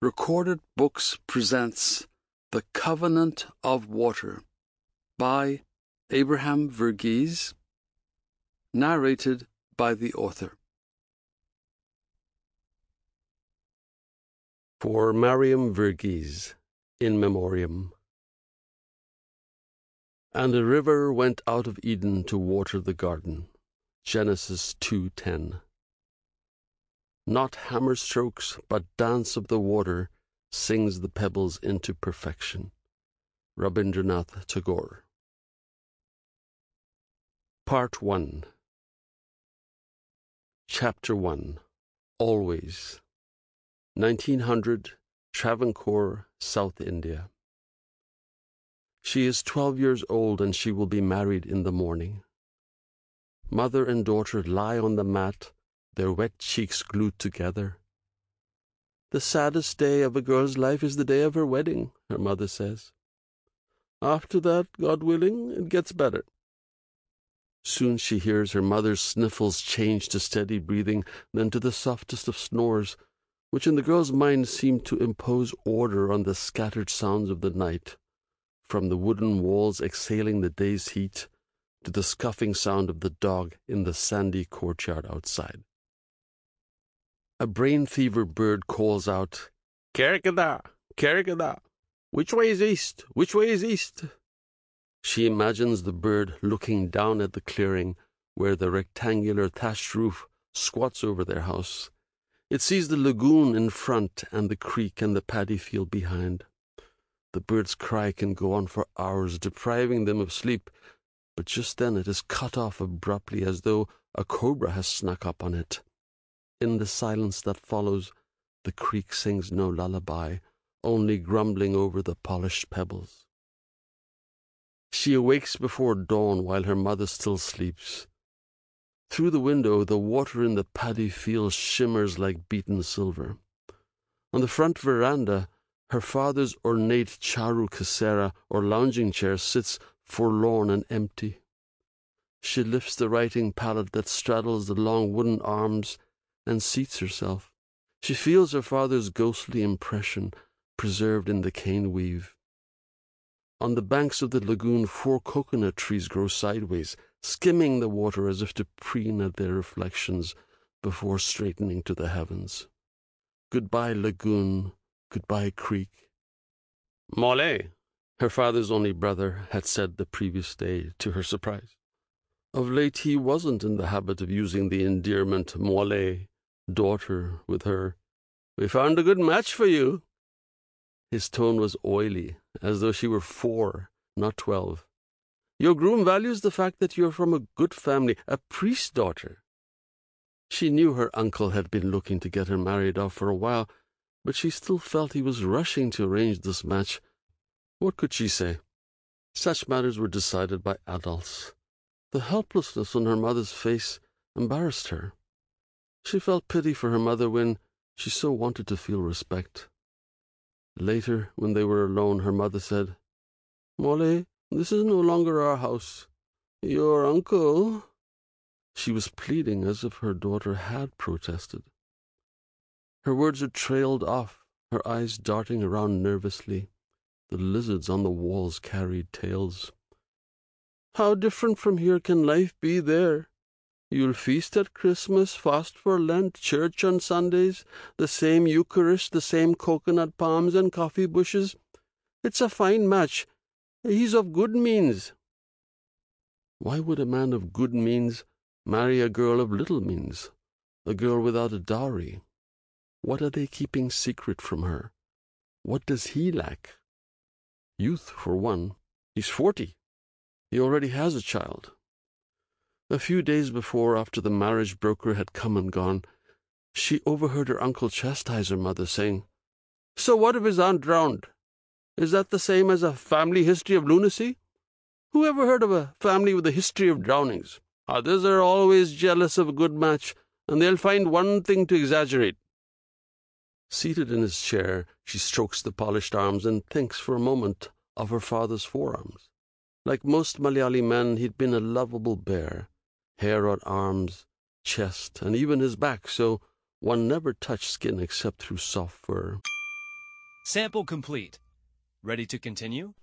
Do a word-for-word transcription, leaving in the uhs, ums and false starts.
Recorded Books presents The Covenant of Water by Abraham Verghese, narrated by the author. For Mariam Verghese, in memoriam. And a river went out of Eden to water the garden. Genesis two ten. Not hammer strokes, but dance of the water sings the pebbles into perfection. Rabindranath Tagore. Part one. Chapter one. Always. nineteen hundred, Travancore, South India. She is twelve years old and she will be married in the morning. Mother and daughter lie on the mat, their wet cheeks glued together. The saddest day of a girl's life is the day of her wedding, her mother says. After that, God willing, it gets better. Soon she hears her mother's sniffles change to steady breathing, then to the softest of snores, which in the girl's mind seem to impose order on the scattered sounds of the night, from the wooden walls exhaling the day's heat to the scuffing sound of the dog in the sandy courtyard outside. A brain-fever bird calls out, "Kerkada, Kerkada! Which way is east? Which way is east?" She imagines the bird looking down at the clearing where the rectangular thatched roof squats over their house. It sees the lagoon in front and the creek and the paddy field behind. The bird's cry can go on for hours, depriving them of sleep, but just then it is cut off abruptly as though a cobra has snuck up on it. In the silence that follows, the creek sings no lullaby, only grumbling over the polished pebbles. She awakes before dawn while her mother still sleeps. Through the window, the water in the paddy field shimmers like beaten silver. On the front veranda, her father's ornate charu kasera or lounging chair sits forlorn and empty. She lifts the writing pallet that straddles the long wooden arms and seats herself. She feels her father's ghostly impression preserved in the cane weave. On the banks of the lagoon, four coconut trees grow sideways, skimming the water as if to preen at their reflections before straightening to the heavens. Goodbye, lagoon. Goodbye, creek. Mole, her father's only brother, had said the previous day, to her surprise. Of late he wasn't in the habit of using the endearment Mole, daughter, with her. "We found a good match for you." His tone was oily, as though she were four, not twelve. "Your groom values the fact that you're from a good family, a priest's daughter." She knew her uncle had been looking to get her married off for a while, but she still felt he was rushing to arrange this match. What could she say? Such matters were decided by adults. The helplessness on her mother's face embarrassed her. She felt pity for her mother when she so wanted to feel respect. Later, when they were alone, her mother said, "Molly, this is no longer our house. Your uncle—" She was pleading as if her daughter had protested. Her words had trailed off, her eyes darting around nervously. The lizards on the walls carried tails. "How different from here can life be there? You'll feast at Christmas, fast for Lent, church on Sundays, the same Eucharist, the same coconut palms and coffee bushes. It's a fine match. He's of good means." Why would a man of good means marry a girl of little means, a girl without a dowry? What are they keeping secret from her? What does he lack? Youth, for one. He's forty. He already has a child. A few days before, after the marriage broker had come and gone, she overheard her uncle chastise her mother, saying, "So what if his aunt drowned? Is that the same as a family history of lunacy? Who ever heard of a family with a history of drownings? Others are always jealous of a good match, and they'll find one thing to exaggerate." Seated in his chair, she strokes the polished arms and thinks for a moment of her father's forearms. Like most Malayali men, he'd been a lovable bear. Hair on arms, chest, and even his back, so one never touched skin except through soft fur. Sample complete. Ready to continue?